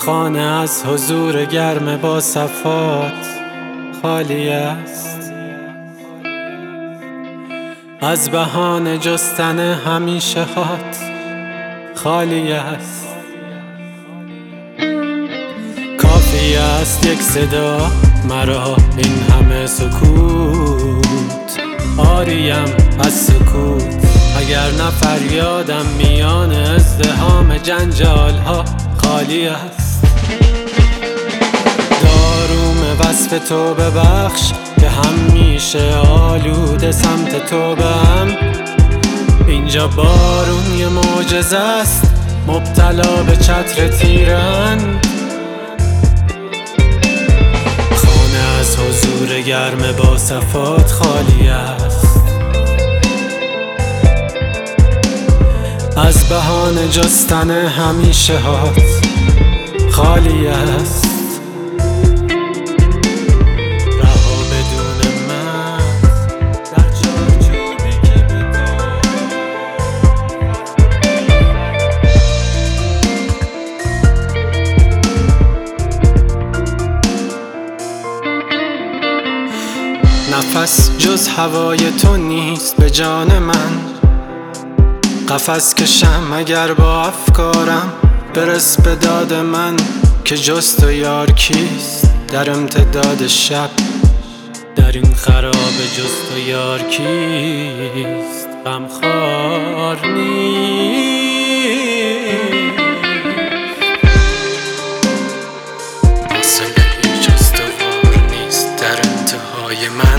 خانه از حضور گرم با صفات خالی است، از بهانه جستن همیشه هات خالی است. کافی است یک صدا مرا این همه سکوت، آریم از سکوت اگر نه فریادم میان ازدحام جنجال ها خالی است. داروم وصف تو ببخش که همیشه آلوده سمت تو بهم. اینجا بارون یه معجزه است، مبتلا به چتر تیرند. خانه از حضور گرم با صفات خالی است، از بهانه جستن همیشه هات خالی است. رها بدون من در چارچوبی که نفس جز هوای تو نیست به جان من. قفس کشم اگر با افکارم، برس به داد من که جست و یار کیست. در امتداد شب در این خراب جست و یار کیست. غمخوار نیست، فاصله جست و وار نیست در انتهای من.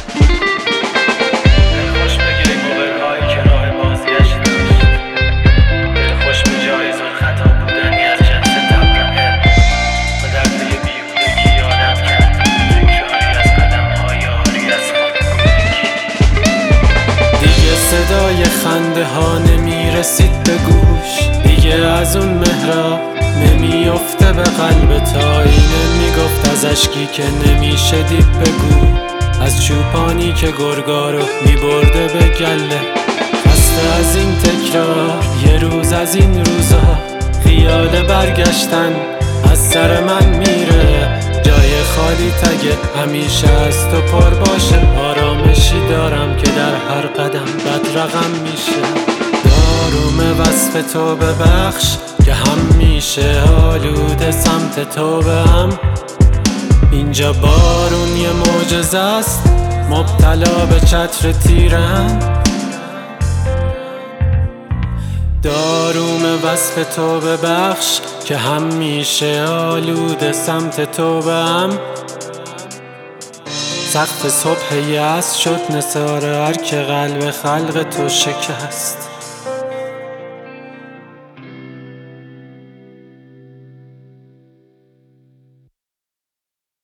صدای خنده ها نمیرسید به گوش، دیگه از اون مهراب نمیافته به قلب تا اینه میگفت از اشکی که نمیشه دید بگو، از چوپانی که گرگا رو میبرده به گله. خسته از این تکرار یه روز از این روزا، خیال برگشتن از سر من میره. جای خالی تگه همیشه از تو پر باشه، آرامشی دارم که در هر قدم بد رقم میشه. داروم وصف تو ببخش که همیشه آلوده سمت تو بهم. اینجا بارون یه معجزه است، مبتلا به چتر تیرم. داروم وصف تو ببخش که همیشه آلوده سمت تو بهم. سقف صبح یأس شد نثار هر که قلب خلق تو شکست.